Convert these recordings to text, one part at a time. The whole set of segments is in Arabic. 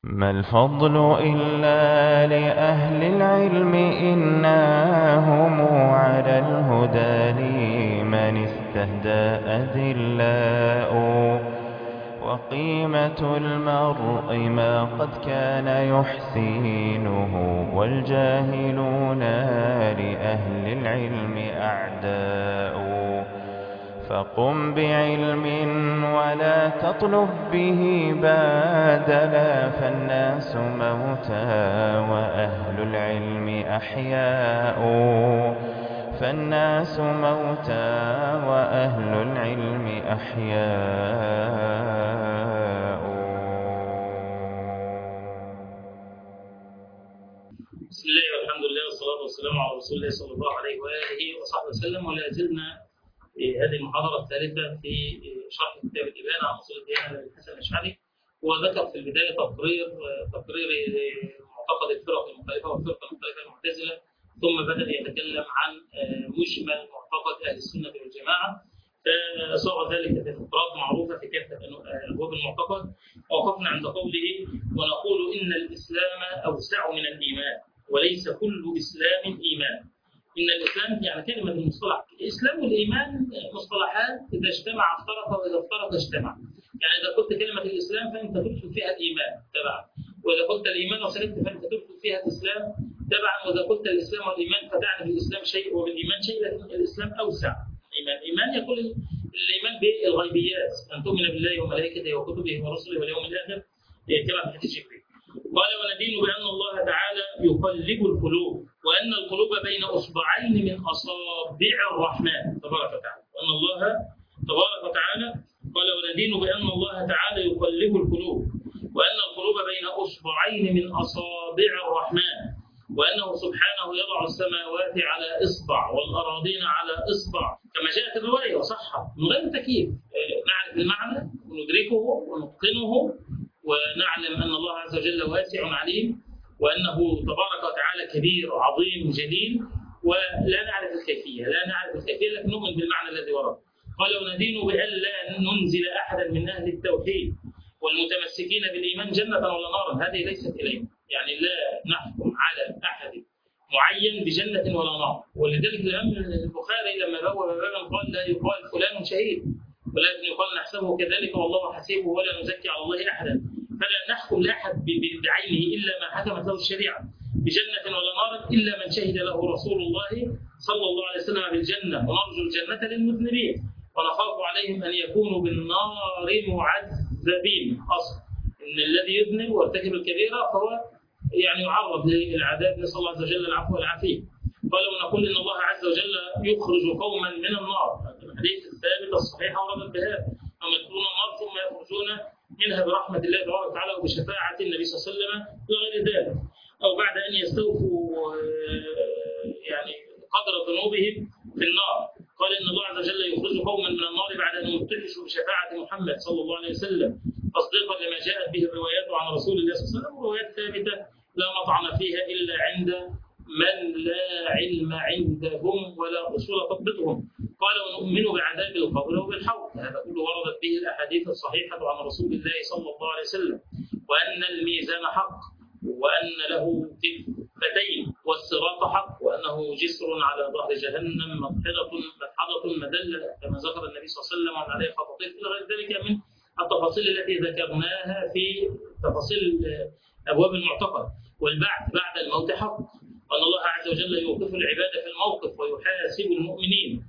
ما الفضل إلا لأهل العلم إنهم على الهدى لمن استهدى أذلاء وقيمة المرء ما قد كان يحسنه والجاهلون لأهل العلم أعداء فقم بعلم ولا تطلب به بادلا فالناس موتى وأهل العلم أحياء فالناس موتى وأهل العلم أحياء. بسم الله والحمد لله والصلاة والسلام على رسول الله صلى الله عليه وآله وصحبه وسلم. ولا زلنا هذه المحاضرة الثالثة في شرح كتاب الإبانة عن أصول الديانة للحسن الأشعري. وذكر في البداية تقرير معتقد الفرق المختلفة والفرقة المختلفة المعتزلة، ثم بدأ يتكلم عن مجمل معتقد أهل السنة والجماعة، فصار ذلك في فقرات معروفة في كافة أبواب المعتقد. ووقفنا عند قوله: ونقول إن الإسلام أوسع من الإيمان وليس كل إسلام إيمان. إن الإسلام يعني كلمة المصطلح الإسلام والإيمان مصطلحات إذا اجتمع افترق وإذا افترق اجتمع. يعني إذا قلت كلمة الإسلام فأنت تدخل فيها الإيمان تبعا، وإذا قلت الإيمان وسكت فأنت تدخل فيها الإسلام تبعا، وإذا قلت الإسلام والإيمان فتعني بالإسلام شيء وبالإيمان شيء، لكن الإسلام أوسع. الإيمان يقول الإيمان بالغيبيات، أن تؤمن بالله وملائكته وكتبه ورسله واليوم الآخر كما في حديث جبريل. قال: وندين بأن الله تعالى يقلب القلوب، وأن القلوب بين أصبعين من أصابع الرحمن تبارك وتعالى. وأن الله تبارك وتعالى قال: وندين بأن الله تعالى يقلب القلوب، وأن القلوب بين أصبعين من أصابع الرحمن، وأنه سبحانه يضع السماوات على إصبع والأراضين على إصبع كما جاءت الرواية وصحة من غير تكييف. نعرف المعنى وندركه ونتقنه ونعلم أن الله عز وجل واسع عليم، وأنه تبارك وتعالى كبير عظيم جليل، ولا نعرف الكيفية لكن نؤمن بالمعنى الذي ورد. قال: وندين بأن لا ننزل أحدا من أهل التوحيد والمتمسكين بالإيمان جنة ولا نارا. هذه ليست إلينا، يعني لا نحكم على أحد معين بجنة ولا نار. ولذلك الإمام البخاري لما بوب بابا قال: لا يقال فلان شهيد، ولكن يقال نحسبه كذلك والله حسيبه ولا نزكي على الله أحدا. فلا نحكم لأحد بعينه إلا ما حكمت له الشريعة بجنة ولا نار، إلا من شهد له رسول الله صلى الله عليه وسلم بالجنة. ونرجو الجنة للمذنبين ونخاف عليهم أن يكونوا بالنار معذبين. أصل إن الذي يذنب ويرتكب الكبيرة فهو يعني يعرض للعذاب، نسأل الله عز وجل العفو والعافية. قال: ونقول إن الله عز وجل يخرج قوما من النار. الحديث الثابت الصحيح ورد بهذا: أما يدخلون النار ثم يخرجون منها برحمة الله تبارك وتعالى وبشفاعة النبي صلى الله عليه وسلم وغير ذلك، أو بعد أن يستوفوا يعني قدر ذنوبهم في النار. قال: إن الله عز وجل يخرج قوما من النار بعد أن يمتحشوا بشفاعة محمد صلى الله عليه وسلم تصديقا لما جاءت به الروايات عن رسول الله صلى الله عليه وسلم، وروايات ثابتة لا مطعن فيها إلا عند من لا علم عندهم ولا أصول تضبطهم. قال: ونؤمن بعذاب القبر وبالحوض. هذا كله وردت به الأحاديث الصحيحة عن رسول الله صلى الله عليه وسلم. وأن الميزان حق، وأن له كفتين، والصراط حق، وأنه جسر على ظهر جهنم مدحضة مدلة كما ذكر النبي صلى الله عليه وسلم، وأن عليه خطاطيف إلى غير ذلك من التفاصيل التي ذكرناها في تفاصيل أبواب المعتقد. والبعث بعد الموت حق، وأن الله عز وجل يوقف العباد في الموقف ويحاسب المؤمنين،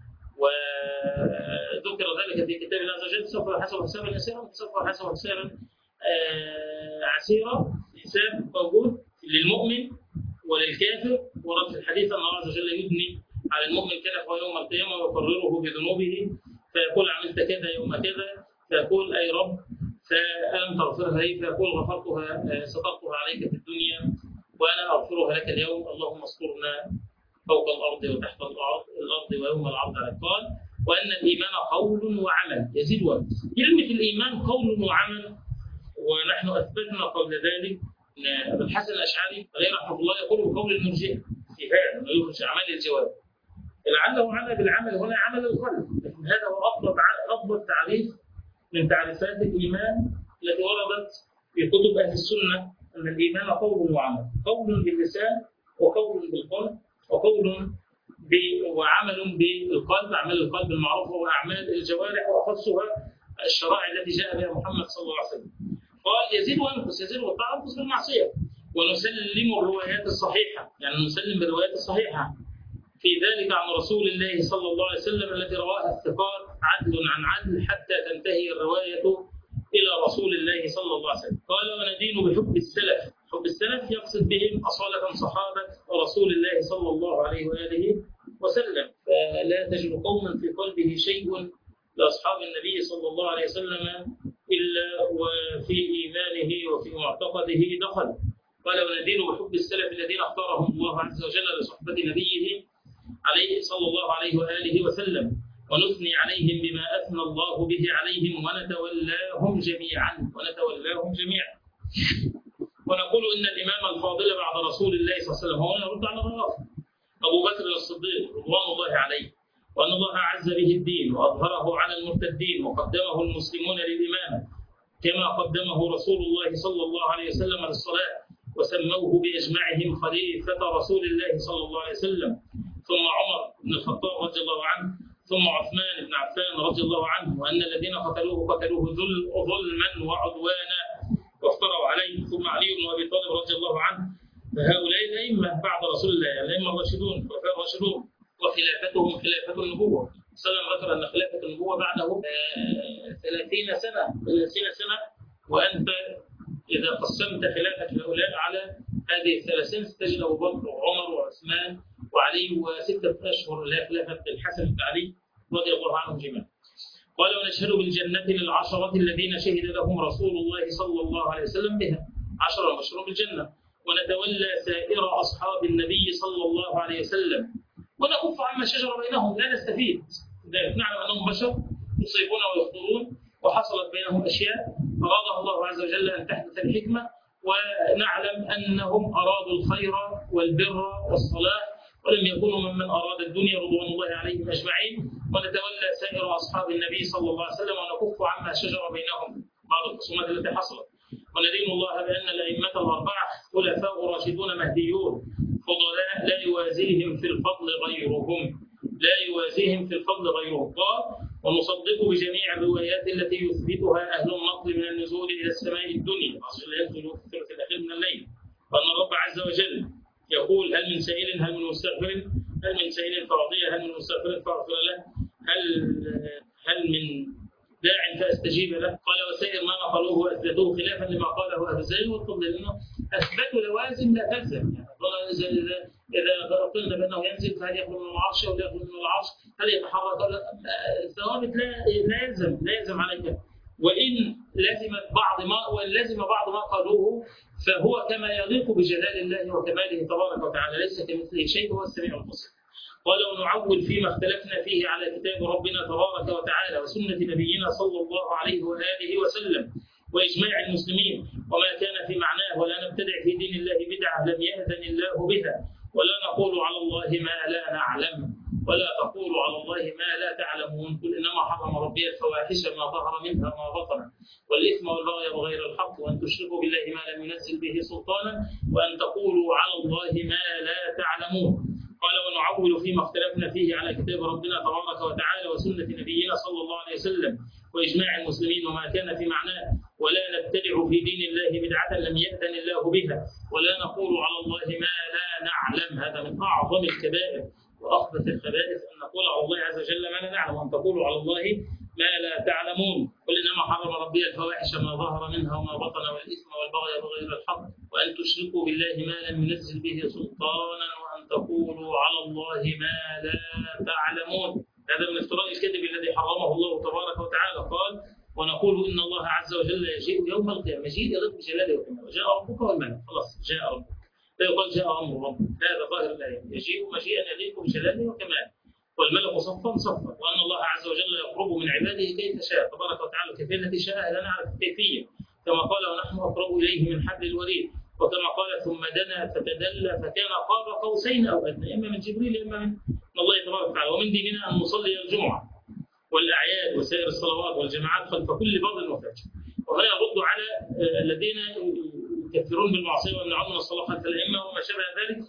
وذكر ذلك في كتاب الله عز وجل: سوف يحاسب حسابا يسيرا سوف يحاسب حسابا عسيرا. حساب موجود للمؤمن وللكافر. ورد في الحديث أن الله عز وجل يدني على المؤمن كنفه يوم القيامة ويقرره بذنوبه، فيقول: عملت كذا يوم كذا، فيقول: أي رب فألم تغفرها لي؟ فيقول: غفرتها سترتها عليك في الدنيا وأنا أغفرها لك اليوم، اللهم استرنا فوق الأرض وتحت الأرض ويوم العرض عليك. قال: وأن الإيمان قول وعمل يزيد وينقص. كلمة الإيمان قول وعمل، ونحن أثبتنا قبل ذلك أن أبو الحسن الأشعري عليه رحمه الله يقول بقول المرجئة في هذا أنه يخرج أعمال الجواب. لعله عمل بالعمل هنا عمل القلب، لكن هذا هو أفضل تعريف من تعريفات الإيمان التي وردت في كتب أهل السنة أن الإيمان قول وعمل، قول باللسان وقول بالقلب وعمل بالقلب، أعمال القلب المعروفة وأعمال الجوارح وأخصها الشرائع التي جاء بها محمد صلى الله عليه وسلم. قال يزيد وينقص، يزيد والطاعة ينقص بالمعصية. ونسلم الروايات الصحيحة، يعني نسلم بالروايات الصحيحة في ذلك عن رسول الله صلى الله عليه وسلم التي رواها الثقات عدل عن عدل حتى تنتهي الرواية إلى رسول الله صلى الله عليه وسلم. قال وندين بحب السلف، حب السلف يقصد بهم أصالة صحابة رسول الله صلى الله عليه وآله وسلم. فلا تجد قوما في قلبه شيء لأصحاب النبي صلى الله عليه وسلم إلا وفي إيمانه وفي معتقده دخل. قال وندين بحب السلف الذين اختارهم الله عز وجل لصحبة نبيه عليه صلى الله عليه وآله وسلم، ونثني عليهم بما أثنى الله به عليهم ونتولاهم جميعا ونقول إن الإمام الفاضل بعد رسول الله صلى الله عليه وسلم هو يرد على الرافض أبو بكر الصديق رضوان الله عليه، وأن الله عز به الدين وأظهره على المرتدين وقدمه المسلمون للإمامة كما قدمه رسول الله صلى الله عليه وسلم للصلاة، وسموه بإجماعهم خليفة رسول الله صلى الله عليه وسلم، ثم عمر بن الخطاب رضي الله عنه، ثم عثمان بن عفان رضي الله عنه، وأن الذين قتلوه ظلما وعدوانا وافتروا عليه، ثم علي بن أبي طالب رضي الله عنه. فهؤلاء الأئمة بعد رسول الله الأئمة الراشدون وخلافتهم خلافة النبوة. سلم ذكر أن خلافة النبوة بعده 30 سنة، وأنت إذا قسمت خلافة هؤلاء على هذه ال30 ستجد أبو بكر وعمر وعثمان وعلي و6 أشهر اللي هي خلافة الحسن بن علي رضي الله عنهم جميعا. قال ونشهد بالجنة للعشرة الذين شهد لهم رسول الله صلى الله عليه وسلم بها، 10 مبشرون بالجنة، ونتولى سائر أصحاب النبي صلى الله عليه وسلم ونكف عما شجر بينهم. لا نستفيد، نعلم أنهم بشر يصيبون ويخطئون وحصلت بينهم أشياء أرادها الله عز وجل أن تحدث الحكمة، ونعلم أنهم أرادوا الخير والبر والصلاح ولم يكونوا ممن أراد الدنيا رضوان الله عليهم أجمعين. ونتولى سائر أصحاب النبي صلى الله عليه وسلم ونكف عما شجر بينهم بعض الخصومات التي حصلت. وندين الله بأن الأئمة الأربعة خلفاء راشدون مهديون فضلاء لا يوازيهم في الفضل غيرهم. قال ونصدق بجميع الروايات التي يثبتها أهل النقل من النزول إلى السماء الدنيا عشان ينزل في الثلث الأخير من الليل، وأن الرب عز وجل يقول هل من سائل هل من مستغفر، هل من سائل فأعطيه، هل من مستغفر فأغفر له، هل من داع فأستجيب له. قال وسائر ما نقلوه وأثبتوه خلافا لما قاله أهل الزيغ والفضل، لأنه أثبتوا لوازم لا تلزم. يعني إذا قلنا بأنه ينزل فهل يخلو من العرش أو لا يخلو من العرش، هل يتحرك؟ الثوابت لا يلزم عليك، وإن لزم بعض ما قالوه فهو كما يليق بجلال الله وكماله تبارك وتعالى، ليس كمثله شيء، هو السميع البصير. قال ونعول فيما اختلفنا فيه على كتاب ربنا تبارك وتعالى وسنة نبينا صلى الله عليه وآله وسلم وإجماع المسلمين وما كان في معناه، ولا نبتدع في دين الله بدعة لم يأذن الله بها، ولا نقول على الله ما لا نعلم، ولا تقولوا على الله ما لا تعلمون. قل إنما حرم ربي الفواحش ما ظهر منها وما بطن والإثم والبغي بغير الحق وأن تشركوا بالله ما لم ينزل به سلطانا وأن تقولوا على الله ما لا تعلمون. قال ونعول فيما اختلفنا فيه على كتاب ربنا تبارك وتعالى وسنة نبينا صلى الله عليه وسلم وإجماع المسلمين وما كان في معناه، ولا نبتدع في دين الله بدعة لم يأذن الله بها، ولا نقول على الله ما لا نعلم. هذا من أعظم الكبائر وأخبث الخبائث أن نقول على الله عز وجل ما لا نعلم، وأن تقولوا على الله ما لا تعلمون. قل إنما حرم ربي الفواحش ما ظهر منها وما بطن والإثم والبغي بغير الحق وأن تشركوا بالله ما لم ينزل به سلطانا وأن تقولوا على الله ما لا تعلمون. هذا من افتراء الكذب الذي حرمه الله تبارك وتعالى. قال ونقول إن الله عز وجل يجيء يوم القيامة، مجيء يليق بجلاله وكماله، جاء ربك والملك، خلاص جاء ربك، لا يقال جاء أمر ربك، هذا ظاهر الآية، يجيء مجيئا يليق بجلاله وكماله والملك صفا صفا، وأن الله عز وجل يقرب من عباده كيف شاء تبارك وتعالى، الكيفية التي شاء لا نعرف الكيفية، كما قال ونحن أقرب إليه من حبل الوريد، وكما قال ثم دنا فتدلى فكان قاب قوسين أو أدنى، إما من جبريل إما من الله تبارك وتعالى. ومن ديننا أن نصلي الجمعة والأعياد وسائر الصلوات والجماعات خلف كل بر وفجر. وهنا يرد على الذين يكفرون بالمعصية ويمنعون من الصلاة خلف الأئمة وما شابه ذلك،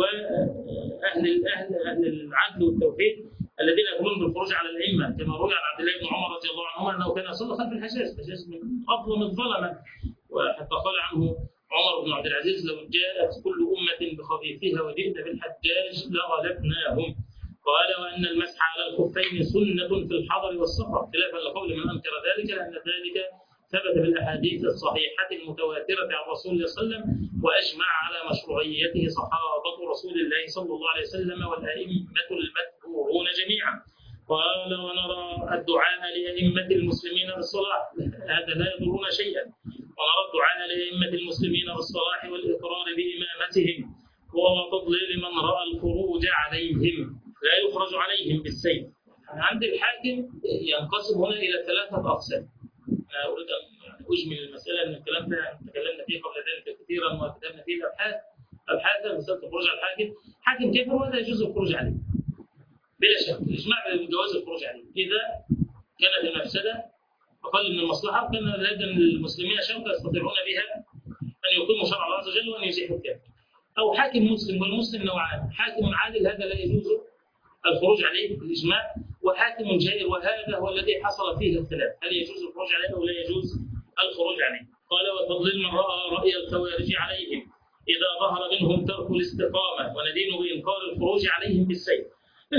أهل العدل والتوحيد الذين يقولون بالخروج على الأئمة، كما روي عن عبد الله بن عمر رضي الله عنهما أنه كان يصلي خلف الحجاج من أظلم الظلمة، وحتى قال عنه عمر بن عبد العزيز: لو جاءت كل أمة بخفيفها وجئنا بالحجاج لغلبناهم. قال: وأن المسح على الخفين سنة في الحضر والسفر، خلافا لقول من أنكر ذلك، لأن ذلك ثبت بالأحاديث الصحيحة المتواترة عن رسول الله صلى الله عليه وسلم، وأجمع على مشروعيته صحابة رسول الله صلى الله عليه وسلم والأئمة المتبوعون جميعا. قال: ونرى الدعاء لأئمة المسلمين بالصلاح، هذا لا يضرنا شيئا، ونرى الدعاء لأئمة المسلمين بالصلاح والإقرار بإمامتهم وتضليل من رأى الخروج عليهم، لا يخرج عليهم بالسيف. عند الحاكم ينقسم هنا إلى 3 أقسام. أنا أريد أن أجمل المسألة، أن الكلام ده تكلمنا فيه قبل ذلك كثيرا وكتبنا فيه أبحاثا. مسألة الخروج على الحاكم، حاكم كافر ولا يجوز الخروج عليه بلا شك، الإجماع بجواز الخروج عليه إذا كانت المفسدة أقل من المصلحة، وكان لدى المسلمين شوكة يستطيعون بها أن يقيموا شرع الله عز وجل وأن يزيحوا الكافر. أو حاكم مسلم، والمسلم نوعان: حاكم عادل هذا لا يجوز الخروج عليه بالإجماع، وحاكم جائر، وهذا هو الذي حصل فيه الخلاف، هل يجوز الخروج عليه أو لا يجوز الخروج عليه. قال: وتضليل من رأى رأي الخوارج عليهم إذا ظهر منهم ترك الاستقامة، وندين بإنكار الخروج عليهم بالسيف.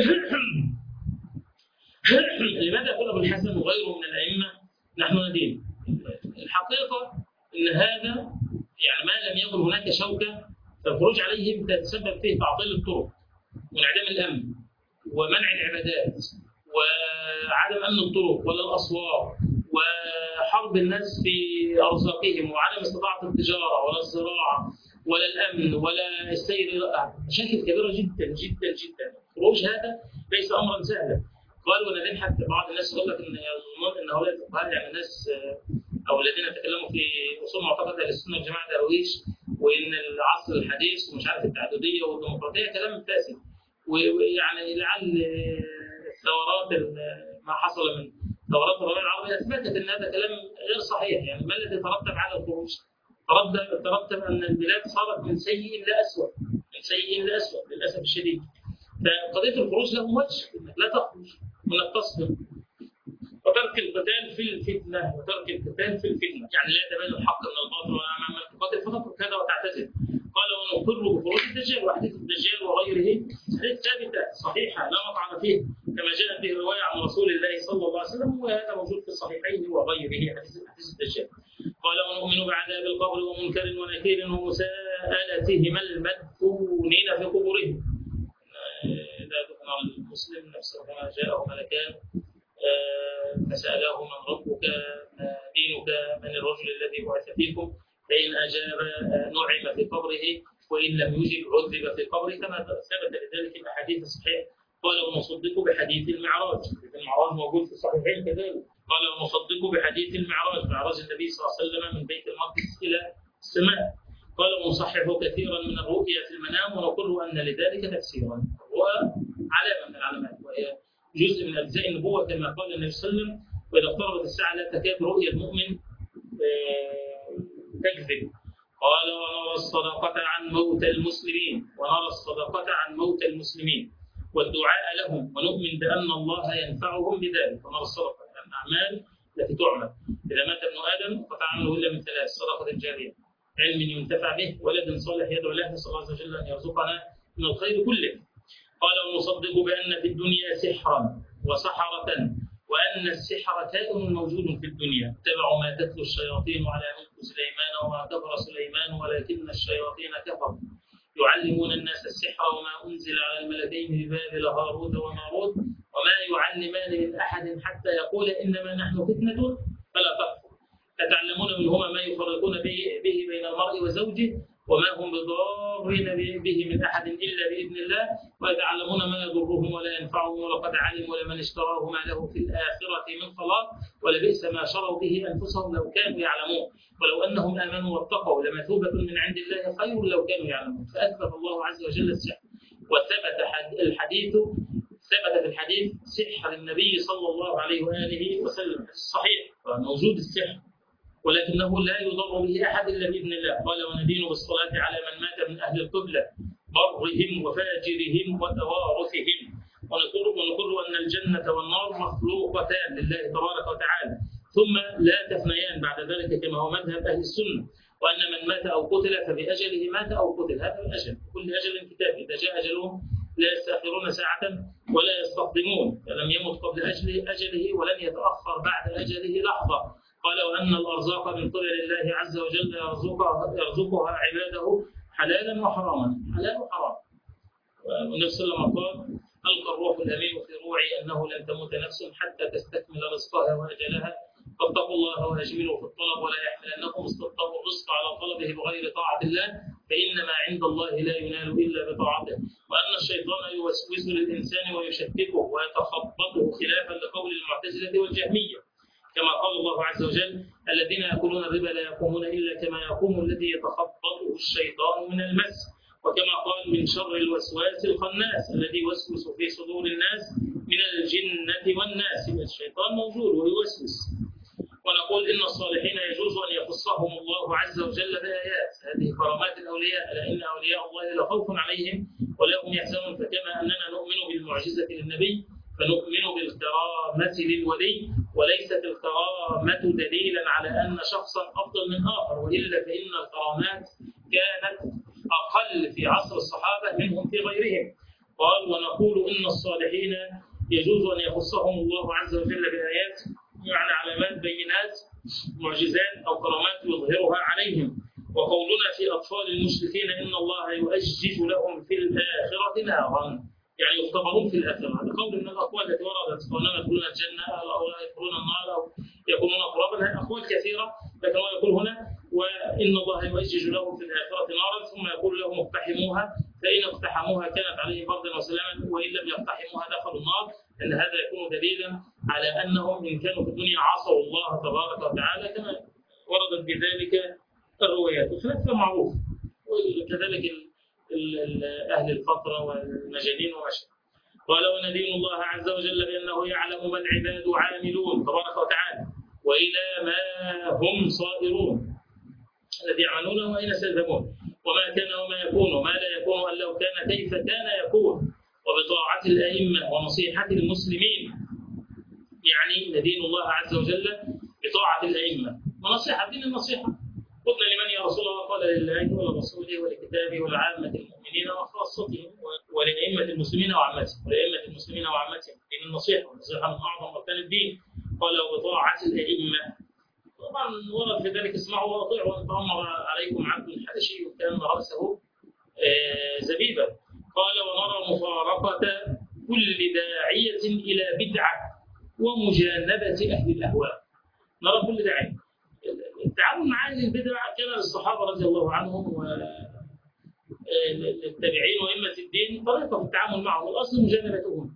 لماذا يقول أبو الحسن وغيره من الأئمة نحن ندين؟ الحقيقة أن هذا يعني ما لم يكن هناك شوكة، فالخروج عليهم تتسبب فيه تعطيل الطرق وانعدام الأمن ومنع العبادات وعدم أمن الطرق ولا الأسواق وحرب الناس في أرزاقهم وعدم استطاعة التجارة ولا الزراعة ولا الأمن ولا السير، مشاكل كبيرة جدا جدا جدا. الخروج هذا ليس أمرا سهلا. قالوا ونادين، حتى بعض الناس يقول لك ان هؤلاء الفقهاء يعني الناس او الذين تكلموا في اصول معتقد اهل السنه والجماعه درويش، وان العصر الحديث ومش عارف التعدديه والديمقراطيه كلام فاسد، ويعني لعل الثورات ما حصل من ثورات الربيع العربي اثبتت ان هذا كلام غير صحيح. يعني ما الذي ترتب على الخروج؟ ترتب ان البلاد صارت من سيء الى اسوء، من سيء الى اسوء للاسف الشديد. فقضيه الخروج له وجه، انك لا تخرج وانك تصبر، وترك القتال في الفتنه، وترك القتال في الفتنه، يعني لا تبين الحق من الباطل وامام تقاتل فتترك هذا وتعتزل. قال: ونقر بخروج الدجال، وحديث الدجال وغيره حديث ثابته صحيحه لا مطعن فيه، كما جاءت به روايه عن رسول الله صلى الله عليه وسلم، وهذا موجود في الصحيحين وغيره حديث الدجال. قال: ونؤمن بعذاب القبر ومنكر ونكير ومساءلتهم المدفونين في قبورهم. إذا دفن المسلم نفسه كما جاءه ملكان فسأله: من ربك؟ ما دينك؟ من الرجل الذي بعث فيكم؟ فإن أجاب نعم في قبره، وإن لم يجب عذب في قبره، كما ثبت لذلك الأحاديث الصحيحة. قال: ونصدق بحديث المعراج، المعراج موجود في الصحيحين كذلك. قال: ونصدق بحديث المعراج، معراج النبي صلى الله عليه وسلم من بيت المقدس إلى السماء. قال: ونصحح كثيرا من الرؤيا في المنام، ونقر أن لذلك تفسيرا. الرؤى علامة من العلامات، وهي جزء من أجزاء النبوة، كما قال النبي صلى الله عليه وسلم: وإذا اقتربت الساعة لا تكاد رؤيا المؤمن تكذب. قال: ونرى الصدقة عن موتى المسلمين، ونرى الصدقة عن موتى المسلمين والدعاء لهم، ونؤمن بأن الله ينفعهم بذلك. ونرى الصدقة عن الأعمال التي تعمل. إذا مات ابن آدم قطع عنه إلا من 3: صدقة جارية، علم ينتفع به، ولد صالح يدعو له، نسأل الله عز وجل أن يرزقنا من الخير كله. قال: ونصدق بأن في الدنيا سحرا وسحرة، وأن السحر كائن موجود في الدنيا. اتبعوا ما تتلو الشياطين على ملك سليمان وما كفر سليمان ولكن الشياطين كفروا يعلمون الناس السحر وما أنزل على الملكين ببابل هاروت وماروت وما يعلمان من أحد حتى يقول إنما نحن فتنة فلا تكفر. يتعلمون منهما ما يفرقون به بين المرء وزوجه وما هم بضارين به من أحد إلا بإذن الله، ويتعلمون ما يضرهم ولا ينفعهم، ولقد علموا لمن اشتراه ما له في الآخرة من خلاق ولبئس ما شروا به أنفسهم لو كانوا يعلمون، ولو أنهم آمنوا واتقوا لمثوبة من عند الله خير لو كانوا يعلمون. فأثبت الله عز وجل السحر، وثبت ثبت في الحديث سحر النبي صلى الله عليه وآله وسلم الصحيح، موجود السحر ولكنه لا يضر به أحد إلا بإذن الله. قال وندين بالصلاة على من مات من أهل القبلة برهم وفاجرهم وتوارثهم، ونقر أن الجنة والنار مخلوقتان لله تبارك وتعالى ثم لا تفنيان بعد ذلك كما هو مذهب أهل السنة، وأن من مات أو قتل فبأجله مات أو قتل، هذا الأجل، كل أجل كتاب، إذا جاء أجلهم لا يستأخرون ساعة ولا يستقدمون، فلم يمت قبل أجله ولن يتأخر بعد أجله لحظة. قال وأن الأرزاق من قبل الله عز وجل يرزقها عباده حلالا وحراما، حلال وحرام. والنبي صلى الله عليه وسلم قال ألقى الروح الأمين في روعي أنه لن تموت نفس حتى تستكمل رزقها وأجلها، فاتقوا الله وأجملوا في الطلب ولا يحملنكم استبطأوا الرزق على طلبه بغير طاعة الله، فإنما عند الله لا ينال إلا بطاعته. وأن الشيطان يوسوس للإنسان ويشككه ويتخبطه خلافا لقول المعتزلة والجهمية، كما قال الله عز وجل الذين يأكلون الربا لا يقومون إلا كما يقوم الذي يتخبطه الشيطان من المس، وكما قال من شر الوسواس الخناس الذي يوسوس في صدور الناس من الجنة والناس، الشيطان موجود ويوسوس. ونقول إن الصالحين يجوز أن يخصهم الله عز وجل بآيات، هذه كرامات الأولياء، لأن أولياء الله لا خوف عليهم ولا هم يحزنون، فكما أننا نؤمن بالمعجزة للنبي فنؤمن بالكرامة للولي، وليست الكرامة دليلا على أن شخصا أفضل من آخر، وإلا فإن الكرامات كانت أقل في عصر الصحابة منهم في غيرهم. قال ونقول إن الصالحين يجوز أن يخصهم الله عز وجل بآيات، يعني علامات بينات معجزات أو كرامات يظهرها عليهم. وقولنا في أطفال المشركين إن الله يؤجج لهم في الآخرة نارا، يعني يختبرون في الآخرة، هذا قول من الأقوال التي وردت، وأنهم يدخلون الجنة أو يدخلون النار أو يكونون قرابا، هذه أقوال كثيرة، لكن هو يقول هنا وإن الله يؤجج لهم في الآخرة نارا ثم يقول لهم اقتحموها، فإن اقتحموها كانت عليهم بردا وسلاما، وإن لم يقتحموها دخلوا النار، أن هذا يكون دليلا على أنهم إن كانوا في الدنيا عصوا الله تبارك وتعالى كما وردت بذلك الروايات، وخلاف معروف، وكذلك أهل الفترة والمجانين ومشاء. قال وندين الله عز وجل بأنه يعلم ما العباد عاملون تبارك وتعالى وإلى ما هم صائرون، الذي يعملونه وأين سيذهبون، وما كان وما يكون وما لا يكون أن لو كان كيف كان يكون، وبطاعة الأئمة ونصيحة المسلمين، يعني ندين الله عز وجل بطاعة الأئمة ونصيحة، دين النصيحة. قلنا لمن يا رسول الله؟ قال لله ولرسوله ولكتابه ولعامة المؤمنين وخاصتهم ولأئمة المسلمين وعامتهم، ولأئمة المسلمين وعامتهم، دين النصيحة، والنصيحة من أعظم أركان الدين. قال وبطاعة الأئمة، طبعا ورد في ذلك اسمعوا واطيعوا وإن تأمر عليكم عبد حبشي كان رأسه زبيبا. قال ونرى مفارقة كل داعية إلى بدعة ومجانبة أهل الأهواء، نرى كل داعية. التعامل مع أهل البدع كان للصحابة رضي الله عنهم والتابعين وأئمة الدين طريقة في التعامل معهم، الأصل مجانبتهم.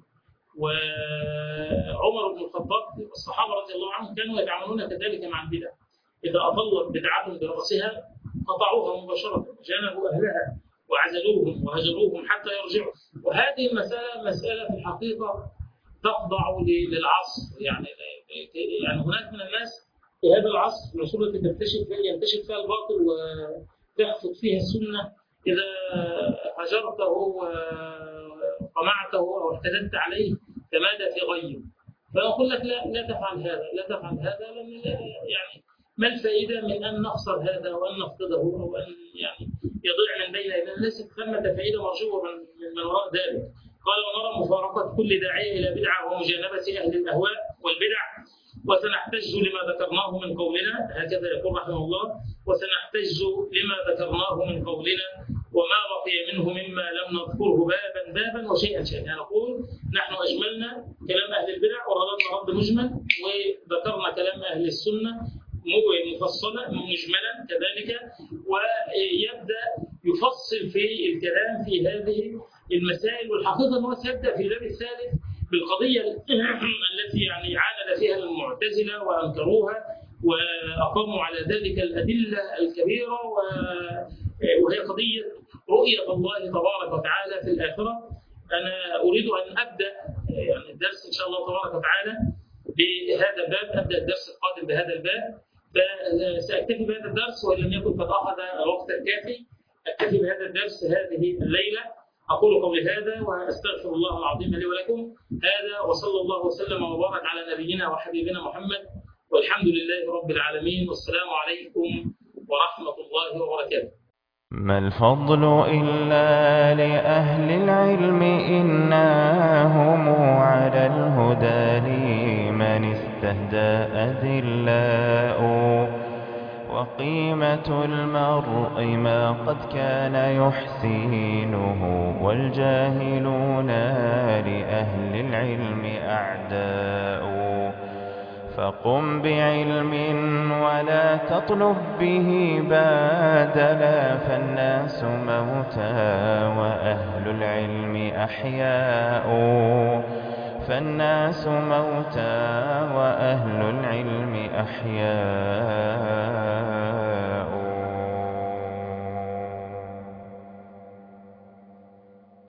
وعمر بن الخطاب والصحابة رضي الله عنهم كانوا يتعاملون كذلك مع البدع، إذا أطلت بدعة برأسها قطعوها مباشرة، جانبوا أهلها وعزلوهم وهجروهم حتى يرجعوا. وهذه المسألة مسألة في الحقيقة تخضع للعصر، يعني هناك من الناس في هذا العصر العصور التي ينتشر فيها الباطل وتحفظ فيها السنة، إذا هجرته وقمعته أو اعتدت عليه تمادى في غيه. فأقول لك لا تفعل هذا، لا تفعل هذا، لأن يعني ما الفائدة من أن نخسر هذا وأن نفقده أو أن يعني يضيع من بين أيدينا؟ ليست ثمة فائدة مرجوة من وراء ذلك. قال ونرى مفارقة كل داعية إلى بدعة ومجانبة أهل الأهواء والبدع، وسنحتج لما ذكرناه من قولنا، هكذا يقول رحمه الله، وسنحتج لما ذكرناه من قولنا وما بقي منه مما لم نذكره بابا وشيئا شيئا. نقول نحن أجملنا كلام أهل البدع ورددنا رد مجمل، وذكرنا كلام أهل السنة مفصلا مجملا كذلك، ويبدأ يفصل في الكلام في هذه المسائل. والحقيقة أنه سيبدأ في الباب الثالث بالقضية التي يعني عاند فيها المعتزلة وأنكروها وأقاموا على ذلك الأدلة الكبيرة، وهي قضية رؤية الله تبارك وتعالى في الآخرة. أنا أريد أن أبدأ يعني الدرس إن شاء الله تبارك وتعالى بهذا الباب، أبدأ الدرس القادم بهذا الباب فسأكتفي بهذا الدرس، وإن لم يكن قد أخذ الوقت الكافي أكتفي بهذا الدرس هذه الليلة. أقول قولي هذا وأستغفر الله العظيم لي ولكم. هذا وصلى الله وسلم وبارك على نبينا وحبيبنا محمد، والحمد لله رب العالمين، والسلام عليكم ورحمة الله وبركاته. ما الفضل إلا لأهل العلم إنهم على الهدى لمن استهدى أذلاء، وقيمة المرء ما قد كان يحسينه، والجاهلون لأهل العلم أعداء. فقم بعلم ولا تطلب به بادلا، فالناس موتى وأهل العلم أحياء. فالناس موتى وأهل العلم أحياء.